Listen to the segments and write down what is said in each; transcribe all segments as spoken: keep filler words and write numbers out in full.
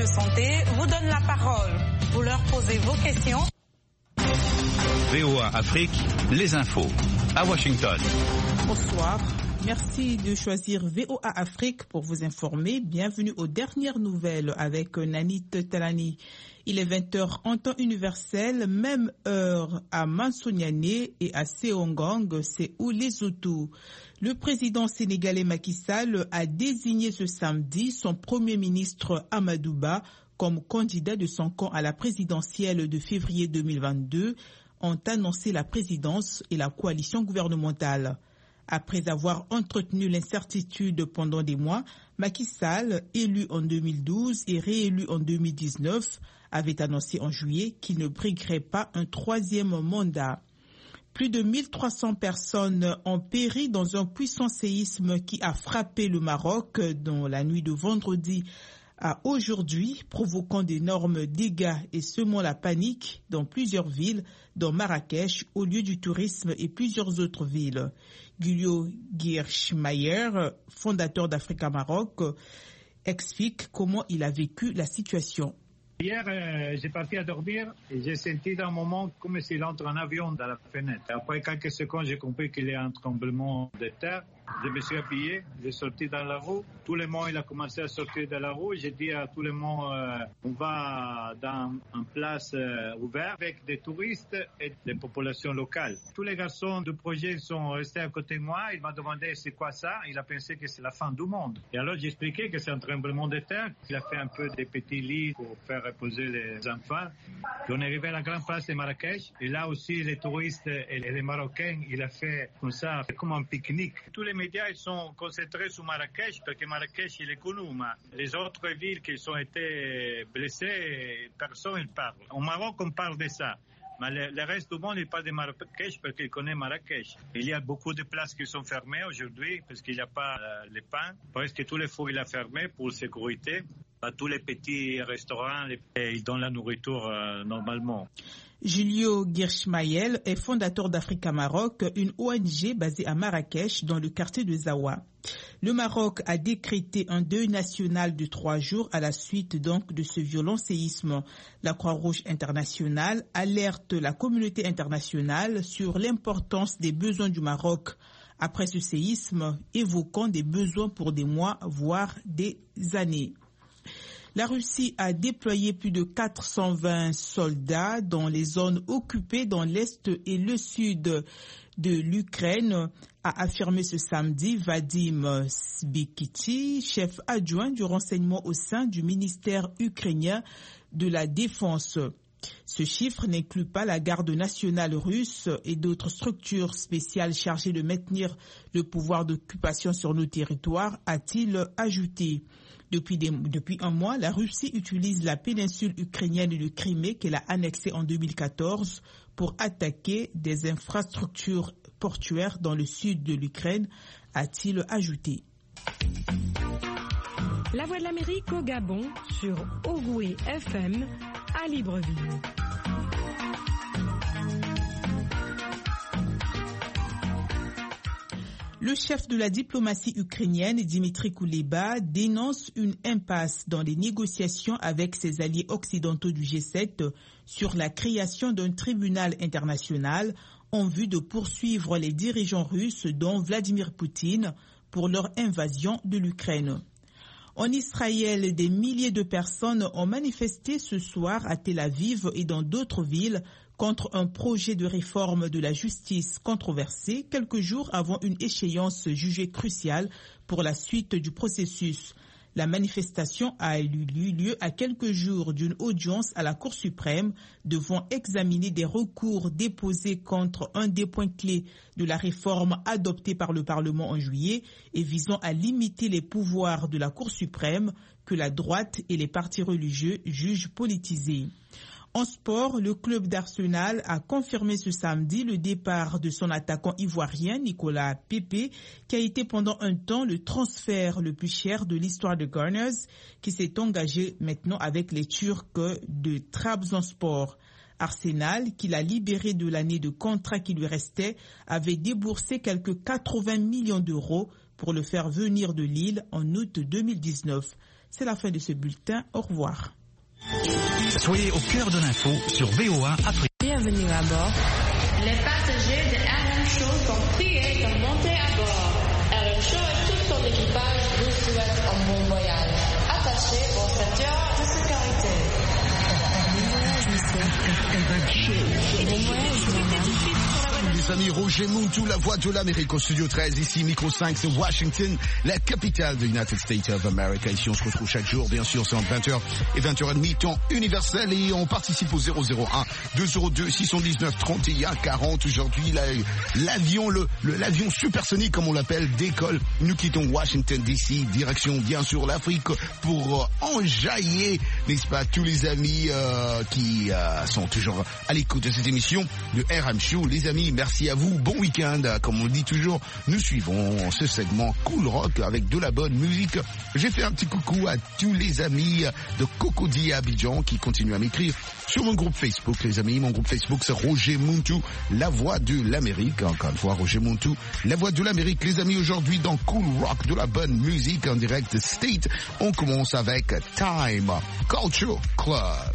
de santé vous donne la parole. Vous leur posez vos questions. V O A Afrique, les infos, à Washington. Bonsoir. Merci de choisir V O A Afrique pour vous informer. Bienvenue aux dernières nouvelles avec Nanit Talani. Il est vingt heures en temps universel, même heure à Mansouniane et à Seongang, c'est où Lesotho. Le président sénégalais Macky Sall a désigné ce samedi son premier ministre Amadou Ba comme candidat de son camp à la présidentielle de février deux mille vingt-deux, ont annoncé la présidence et la coalition gouvernementale. Après avoir entretenu l'incertitude pendant des mois, Macky Sall, élu en deux mille douze et réélu en deux mille dix-neuf, avait annoncé en juillet qu'il ne briguerait pas un troisième mandat. Plus de mille trois cents personnes ont péri dans un puissant séisme qui a frappé le Maroc dans la nuit de vendredi à aujourd'hui, provoquant d'énormes dégâts et semant la panique dans plusieurs villes, dont Marrakech, au lieu du tourisme et plusieurs autres villes. Giulio Gierschmeier, fondateur d'Africa Maroc, explique comment il a vécu la situation. Hier, euh, j'ai parti à dormir et j'ai senti d'un moment comme s'il entre un avion dans la fenêtre. Après quelques secondes, j'ai compris qu'il y a un tremblement de terre. Je me suis habillé, j'ai sorti dans la rue. Tout le monde il a commencé à sortir de la rue. J'ai dit à tout le monde, euh, on va dans une place euh, ouverte avec des touristes et des populations locales. Tous les garçons du projet sont restés à côté de moi. Il m'a demandé c'est quoi ça. Il a pensé que c'est la fin du monde. Et alors j'ai expliqué que c'est un tremblement de terre. Il a fait un peu des petits lits pour faire reposer les enfants. Puis on est arrivé à la grande place de Marrakech. Et là aussi les touristes et les Marocains, il a fait comme ça, comme un pique-nique. Tous les Les médias ils sont concentrés sur Marrakech parce que Marrakech il est connu, mais les autres villes qui ont été blessées, personne ne parle. Au Maroc on parle de ça, mais le, le reste du monde il parle de Marrakech parce qu'il connaît Marrakech. Il y a beaucoup de places qui sont fermées aujourd'hui parce qu'il n'y a pas euh, le pain. Presque tous les fours il a fermé pour sécurité. Pas tous les petits restaurants les, ils donnent la nourriture euh, normalement. Giulio Gierschmeier est fondateur d'Africa Maroc, une O N G basée à Marrakech dans le quartier de Zawa. Le Maroc a décrété un deuil national de trois jours à la suite donc de ce violent séisme. La Croix-Rouge internationale alerte la communauté internationale sur l'importance des besoins du Maroc après ce séisme, évoquant des besoins pour des mois, voire des années. La Russie a déployé plus de quatre cent vingt soldats dans les zones occupées dans l'est et le sud de l'Ukraine, a affirmé ce samedi Vadim Sbikity, chef adjoint du renseignement au sein du ministère ukrainien de la Défense. Ce chiffre n'inclut pas la garde nationale russe et d'autres structures spéciales chargées de maintenir le pouvoir d'occupation sur nos territoires, a-t-il ajouté. Depuis, des, depuis un mois, la Russie utilise la péninsule ukrainienne de Crimée qu'elle a annexée en deux mille quatorze pour attaquer des infrastructures portuaires dans le sud de l'Ukraine, a-t-il ajouté. La Voix de l'Amérique au Gabon sur Ogoué F M à Libreville. Le chef de la diplomatie ukrainienne, Dimitri Kuleba, dénonce une impasse dans les négociations avec ses alliés occidentaux du G sept sur la création d'un tribunal international en vue de poursuivre les dirigeants russes, dont Vladimir Poutine, pour leur invasion de l'Ukraine. En Israël, des milliers de personnes ont manifesté ce soir à Tel Aviv et dans d'autres villes contre un projet de réforme de la justice controversé quelques jours avant une échéance jugée cruciale pour la suite du processus. La manifestation a eu lieu à quelques jours d'une audience à la Cour suprême devant examiner des recours déposés contre un des points clés de la réforme adoptée par le Parlement en juillet et visant à limiter les pouvoirs de la Cour suprême que la droite et les partis religieux jugent politisés. En sport, le club d'Arsenal a confirmé ce samedi le départ de son attaquant ivoirien Nicolas Pepe, qui a été pendant un temps le transfert le plus cher de l'histoire de Gunners, qui s'est engagé maintenant avec les Turcs de Trabzonspor. Arsenal, qui l'a libéré de l'année de contrat qui lui restait, avait déboursé quelques quatre-vingts millions d'euros pour le faire venir de Lille en août deux mille dix-neuf. C'est la fin de ce bulletin. Au revoir. Soyez au cœur de l'info sur V O A Afrique. Bienvenue à bord. Les passagers de R M Show sont priés de monter à bord. R M Show et tout son équipage vous souhaitent un bon voyage. Attachez vos ceintures de sécurité. Les amis, Roger Muntu, la voix de l'Amérique au studio treize, ici micro cinq, c'est Washington, la capitale de United States of America. Ici on se retrouve chaque jour, bien sûr, c'est entre vingt heures et vingt heures trente, temps universel, et on participe au zéro zéro un deux zéro deux six cent dix-neuf trente et un quarante. Aujourd'hui, la, l'avion, le, le, l'avion supersonique, comme on l'appelle, décolle. Nous quittons Washington D C, direction bien sûr l'Afrique, pour euh, enjailler, n'est-ce pas, tous les amis euh, qui euh, sont toujours à l'écoute de cette émission de R M Show. Les amis, merci à vous, bon week-end. Comme on le dit toujours, nous suivons ce segment Cool Rock avec de la bonne musique. J'ai fait un petit coucou à tous les amis de Cocody à Abidjan qui continuent à m'écrire sur mon groupe Facebook. Les amis, mon groupe Facebook, c'est Roger Muntu, la voix de l'Amérique. Encore une fois, Roger Muntu, la voix de l'Amérique. Les amis, aujourd'hui dans Cool Rock, de la bonne musique en direct State, on commence avec Time Culture Club.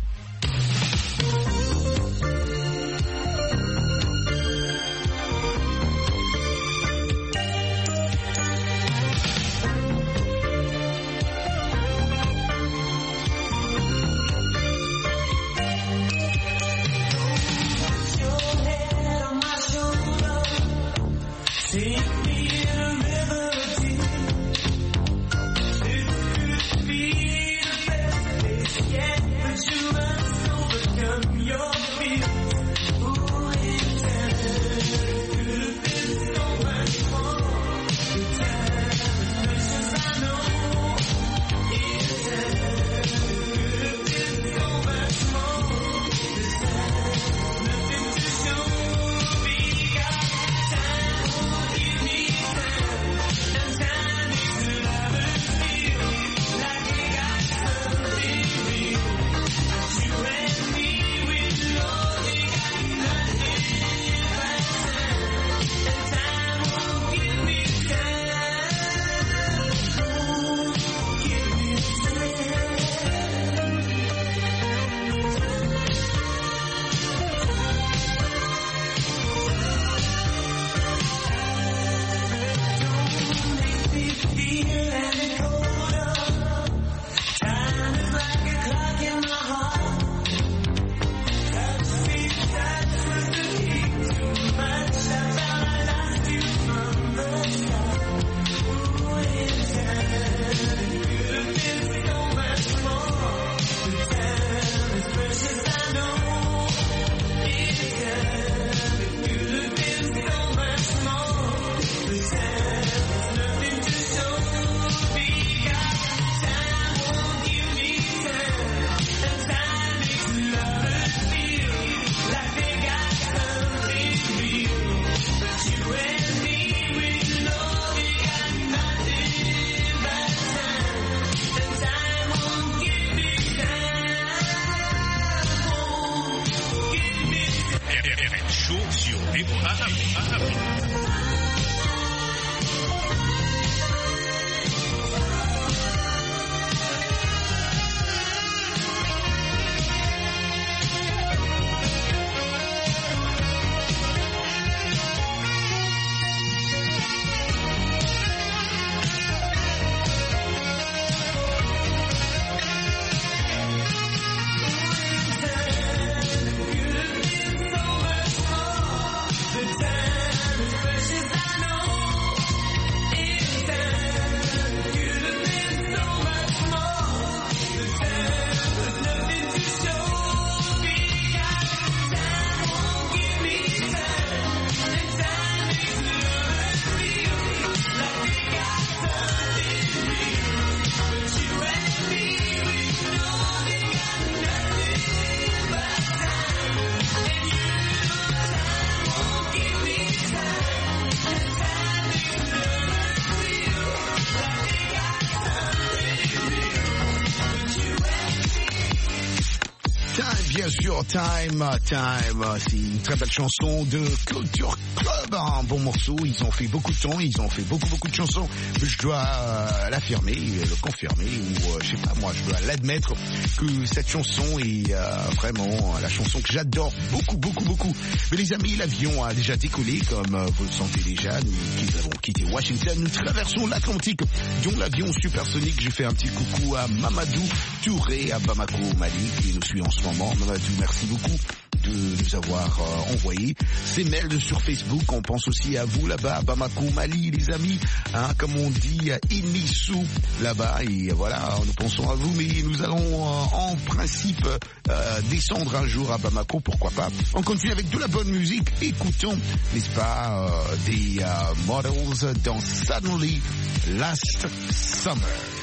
bien sûr, Time, Time, c'est une très belle chanson de Culture Club, un bon morceau, ils ont fait beaucoup de temps, ils ont fait beaucoup beaucoup de chansons, mais je dois euh, l'affirmer, le confirmer, ou euh, je sais pas moi, je dois l'admettre que cette chanson est euh, vraiment la chanson que j'adore beaucoup beaucoup beaucoup. Mais les amis, l'avion a déjà décollé, comme euh, vous le sentez déjà, nous qui avons quitté Washington, nous traversons l'Atlantique, dont l'avion supersonique. J'ai fait un petit coucou à Mamadou Touré à Bamako, Mali, qui nous suit en ce moment. Mamadou, merci beaucoup de nous avoir euh, envoyé ces mails sur Facebook. On pense aussi à vous là-bas, à Bamako, Mali, les amis, hein, comme on dit, Inissou là-bas, et voilà, nous pensons à vous, mais nous allons euh, en principe euh, descendre un jour à Bamako, pourquoi pas. On continue avec de la bonne musique, écoutons, n'est-ce pas, euh, des euh, Models dans Suddenly Last Summer.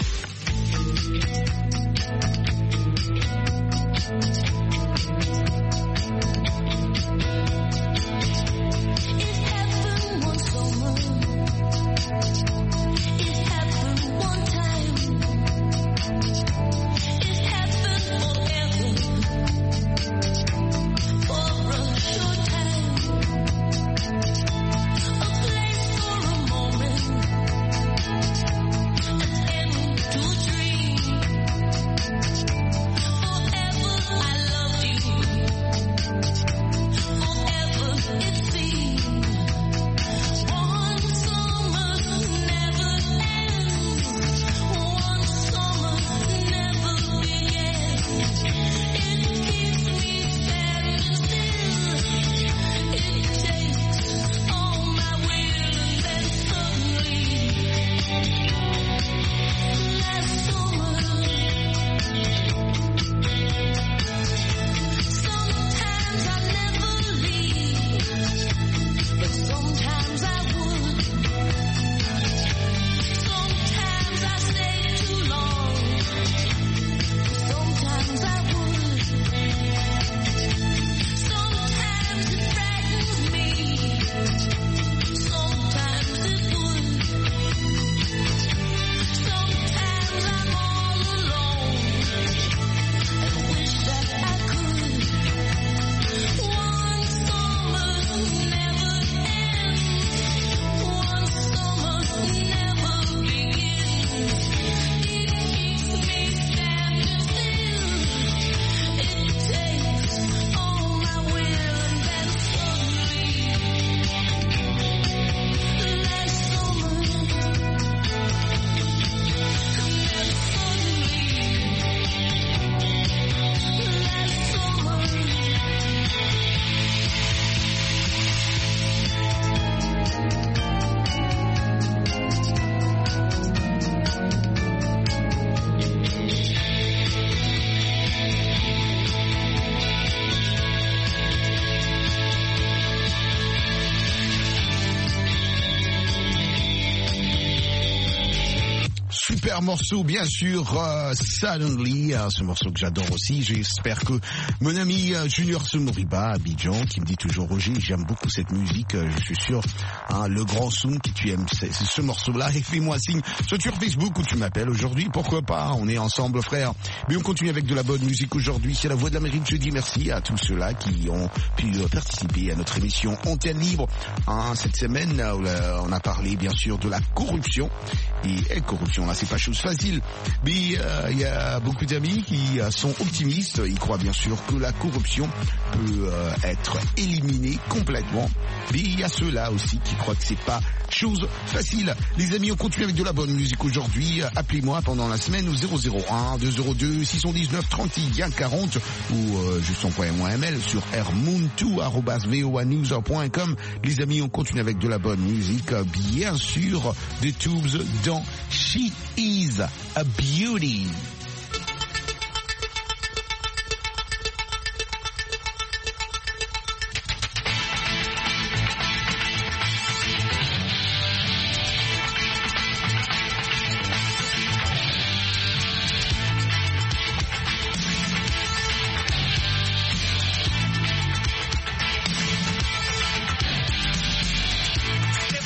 Super morceau, bien sûr, uh, Suddenly, uh, ce morceau que j'adore aussi. J'espère que mon ami uh, Junior Sonoriba à Abidjan, qui me dit toujours Roger, j'aime beaucoup cette musique, uh, je suis sûr, hein, le grand Soum, qui tu aimes c'est, c'est ce morceau-là, et fais-moi signe, soit sur Facebook ou tu m'appelles aujourd'hui, pourquoi pas, on est ensemble frère. Mais on continue avec de la bonne musique aujourd'hui, c'est la Voix de l'Amérique. Je dis merci à tous ceux-là qui ont pu uh, participer à notre émission Antenne Libre. Hein, cette semaine, uh, on a parlé bien sûr de la corruption, et, et corruption, là c'est pas chose facile, mais il euh, y a beaucoup d'amis qui euh, sont optimistes, ils croient bien sûr que la corruption peut euh, être éliminée complètement, mais il y a ceux-là aussi qui croient que c'est pas chose facile. Les amis, on continue avec de la bonne musique aujourd'hui. Appelez-moi pendant la semaine au zéro zéro un deux zéro deux six un neuf trente et un quarante ou euh, juste envoyez-moi un mail sur rmoontou arobase voa news point com. Les amis, on continue avec de la bonne musique, bien sûr, des Tubes dans She Is a Beauty.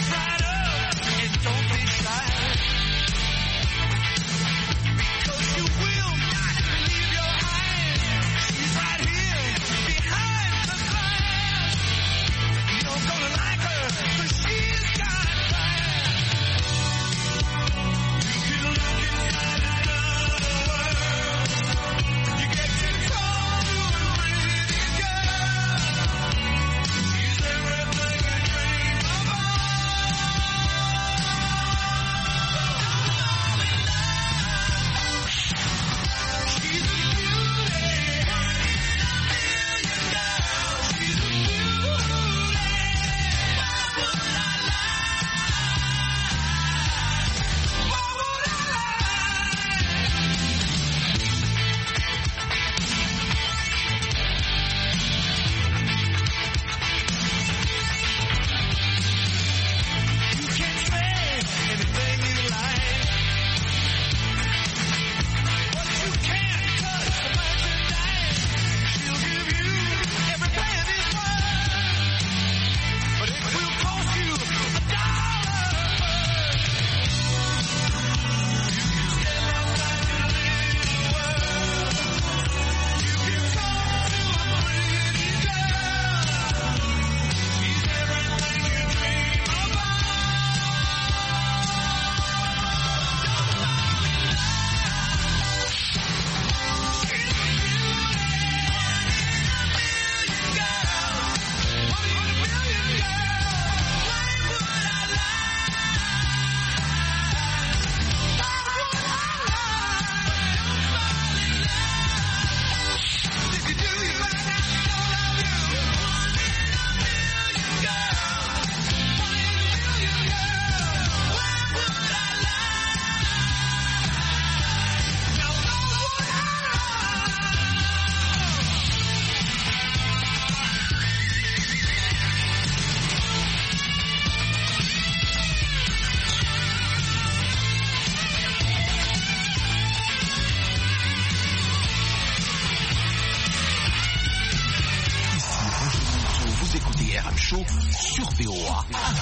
You R M Show sur V O A.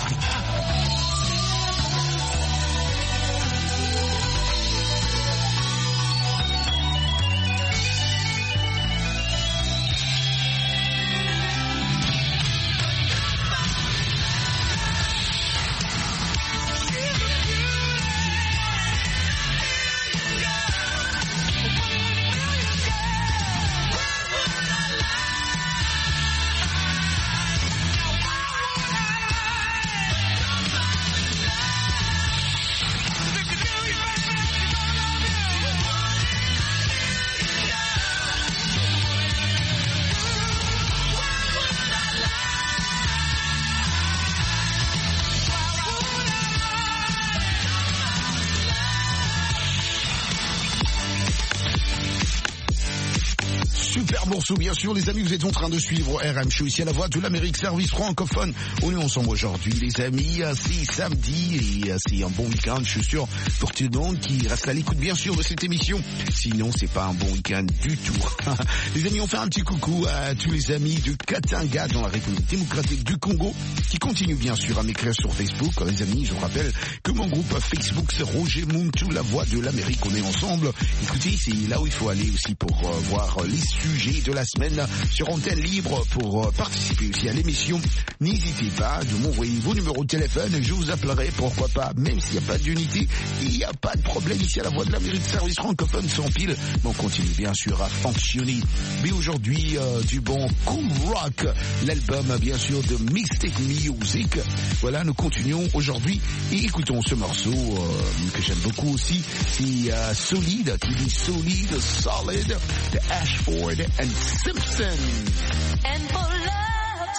Morceau, bien sûr, les amis, vous êtes en train de suivre R M Show ici à la Voix de l'Amérique, service francophone. On est ensemble aujourd'hui, les amis. C'est samedi et c'est un bon week-end, je suis sûr, pour tout le monde qui reste à l'écoute, bien sûr, de cette émission. Sinon, c'est pas un bon week-end du tout. Les amis, on fait un petit coucou à tous les amis de Katanga dans la République démocratique du Congo qui continuent, bien sûr, à m'écrire sur Facebook. Les amis, je vous rappelle que mon groupe Facebook, c'est Roger Muntu, la Voix de l'Amérique. On est ensemble. Écoutez, c'est là où il faut aller aussi pour euh, voir les sujets de la semaine sur antenne libre pour participer aussi à l'émission. N'hésitez pas de m'envoyer vos numéros de téléphone, je vous appellerai, pourquoi pas, même s'il n'y a pas d'unité, il n'y a pas de problème ici à la Voix de l'Amérique, service francophone sans pile, mais on continue bien sûr à fonctionner. Mais aujourd'hui, euh, du bon cool rock, l'album bien sûr de Mystic Music. Voilà, nous continuons aujourd'hui et écoutons ce morceau euh, que j'aime beaucoup aussi, c'est euh, Solid, qui dit Solid, Solid, de Ashford and Simpson. And for love's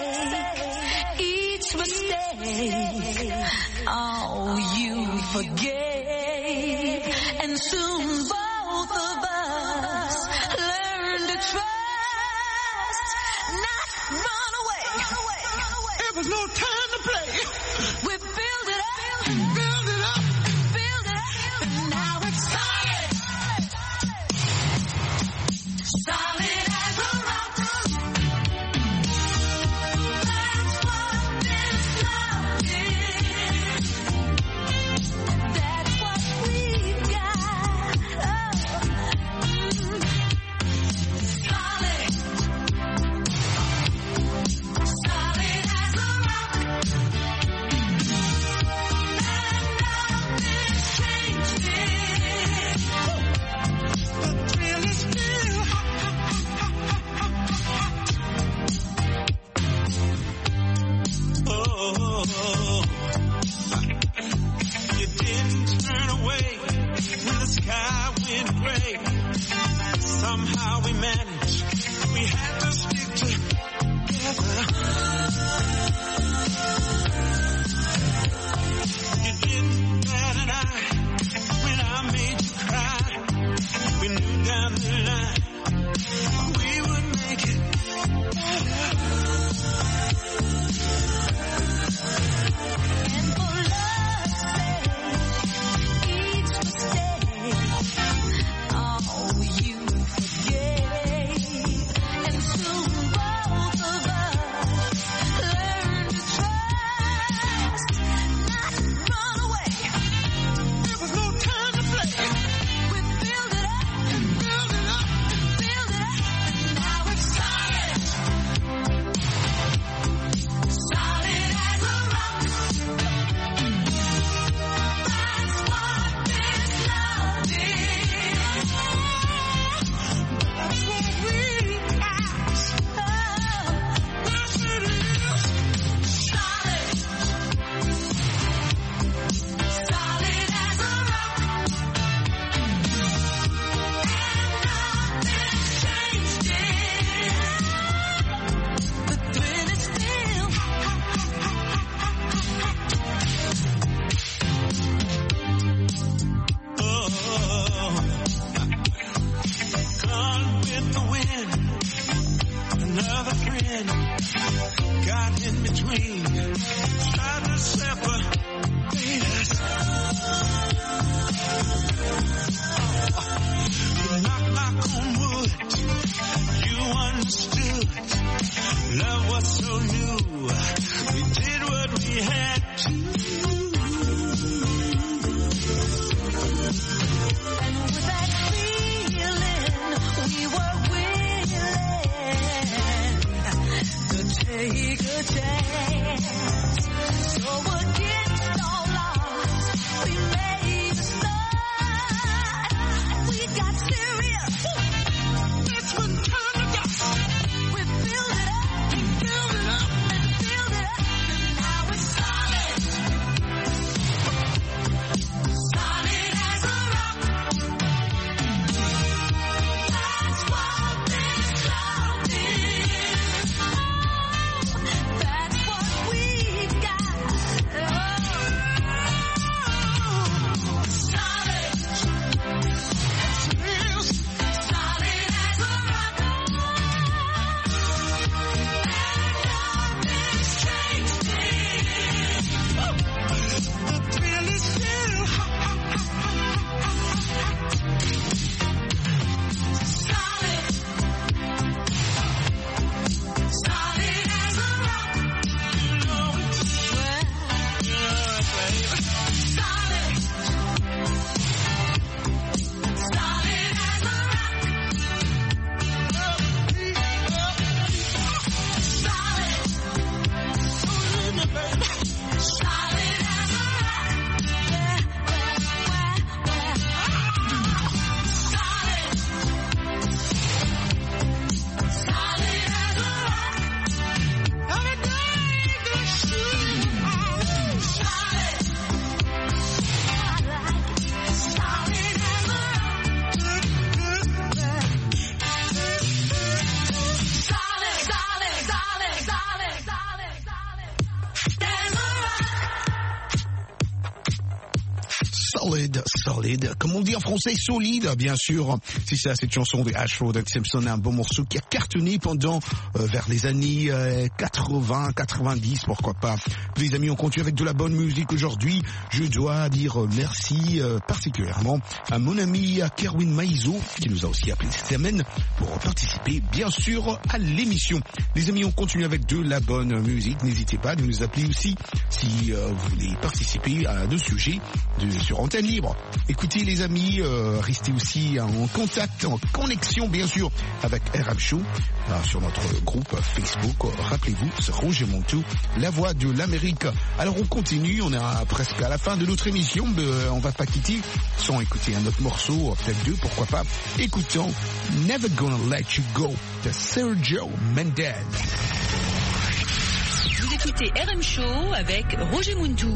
sake, each mistake, oh, you forgave. And soon both of us learn to trust, not run away. It was no time to play. We build it up, build it up, build it up, and now it's solid. Solid. Somehow we managed, we had to stick together. You didn't bat an eye when I made you cry. We knew down the line we would make it better. And for love's sake, each mistake, oh, you forgave. And soon both of us learn to trust, not run away. There was no time to play. We build it up, Build it up. build it up, and now it's solid. Solid as a rock. That's what this love is. That's what we asked. Oh, Yes, it is. solid. Solid as a rock. And nothing's changed it. The thrill is still. Oh, gone with the wind. Another friend got in between, tried to separate us. You knock, knock on wood. You understood. Love was so new. a chance. So against all odds, we made a start. We got serious. That's when time got. We built it up, we built it up, and built it up, and now it's solid. Solid as a rock. That's what this love is. That's what we've got. Oh, solid. Solid as a rock. And nothing's changed it. The thrill is still solid. Solid as a rock. Solid. Solid as a rock. Solid. Solid as a rock. Solid. Solid as a rock. Everything is true. Solid. I like it. Solid as a rock. Solid, solid, solid, solid, solid, solid. As a rock. Solid, solid. Comme on dit en français, solide, bien sûr. Si c'est cette chanson de Ashford and Simpson, un beau morceau qui a cartonné pendant, euh, vers les années euh, quatre-vingts, quatre-vingt-dix, pourquoi pas. Les amis, on continue avec de la bonne musique aujourd'hui. Je dois dire euh, merci euh, particulièrement à mon ami à Kerwin Maïzo, qui nous a aussi appelé cette semaine pour participer, bien sûr, à l'émission. Les amis, on continue avec de la bonne musique. N'hésitez pas de nous appeler aussi si euh, vous voulez participer à nos sujets de, sur antenne libre. Écoutez les amis, euh, restez aussi en contact, en connexion bien sûr avec R M Show euh, sur notre groupe Facebook. Rappelez-vous, c'est Roger Montou, la voix de l'Amérique. Alors on continue, on est presque à la fin de notre émission, mais euh, on va pas quitter sans écouter un autre morceau, peut-être deux, pourquoi pas. Écoutons Never Gonna Let You Go de Sergio Mendes. Vous écoutez R M Show avec Roger Montou.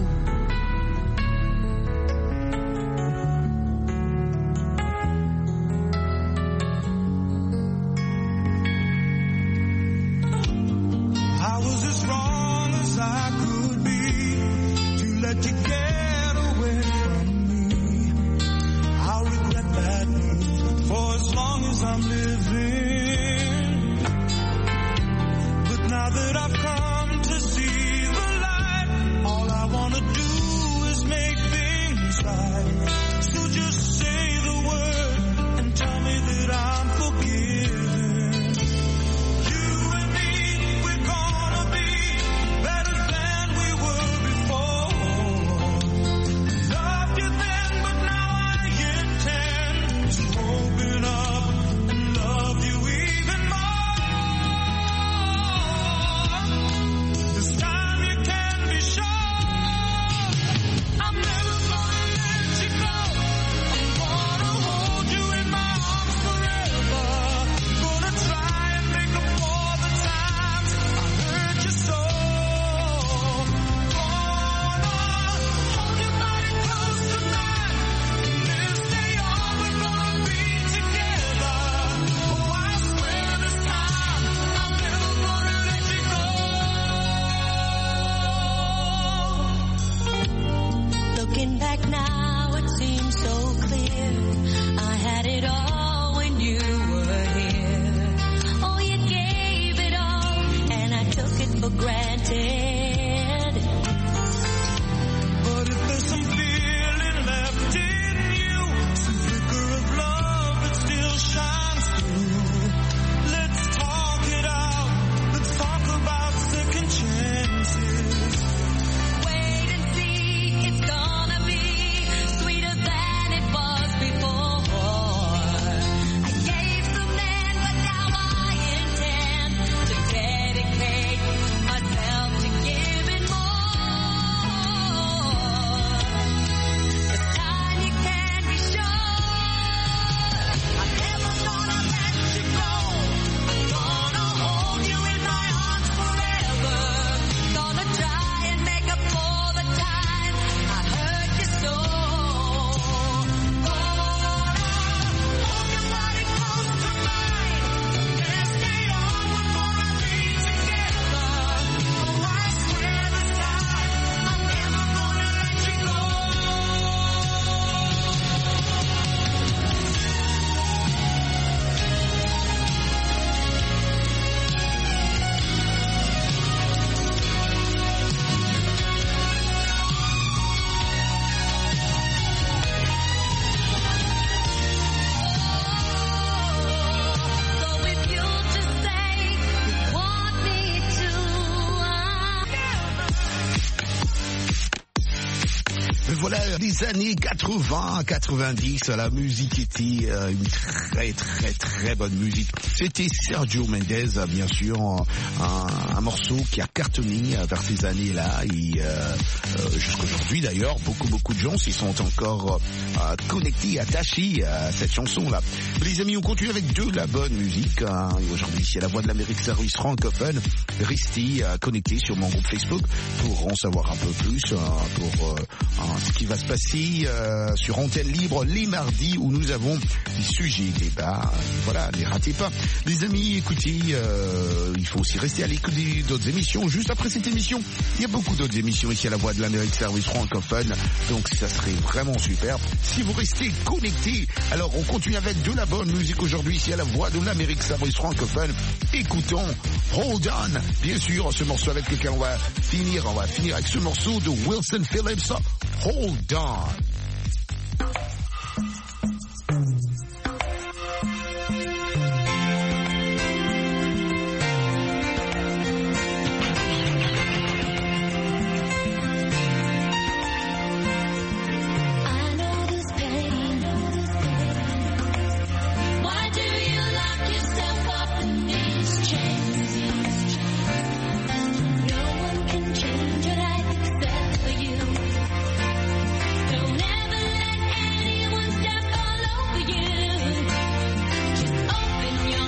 I was as wrong as I could be to let you get away from me. I'll regret that move for as long as I'm living. But now that I've come to see the light, all I wanna do is make things right. So just say the word and tell me that I'm forgiven. Love you les années quatre-vingts, quatre-vingt-dix, la musique était euh, une très très très bonne musique. C'était Sergio Mendes, bien sûr, un, un morceau qui a cartonné vers ces années-là et euh, euh, jusqu'aujourd'hui d'ailleurs, beaucoup beaucoup de gens s'y sont encore euh, connectés, attachés à cette chanson-là. Les amis, on continue avec de la bonne musique. Hein. Aujourd'hui, c'est la voix de l'Amérique Service francophone. Restez euh, connectés sur mon groupe Facebook pour en savoir un peu plus euh, pour euh, ce qui va se passer euh, sur Antenne Libre les mardis où nous avons des sujets, débats. Voilà, ne ratez pas. Les amis, écoutez, euh, il faut aussi rester à l'écoute d'autres émissions. Juste après cette émission, il y a beaucoup d'autres émissions ici à la voix de l'Amérique Service francophone. Donc ça serait vraiment super si vous restez connectés. Alors on continue avec de la bonne musique aujourd'hui ici à la voix de l'Amérique Service francophone. Écoutons Hold On. Bien sûr, ce morceau avec lequel on va finir, on va finir avec ce morceau de Wilson Phillips. Hold On.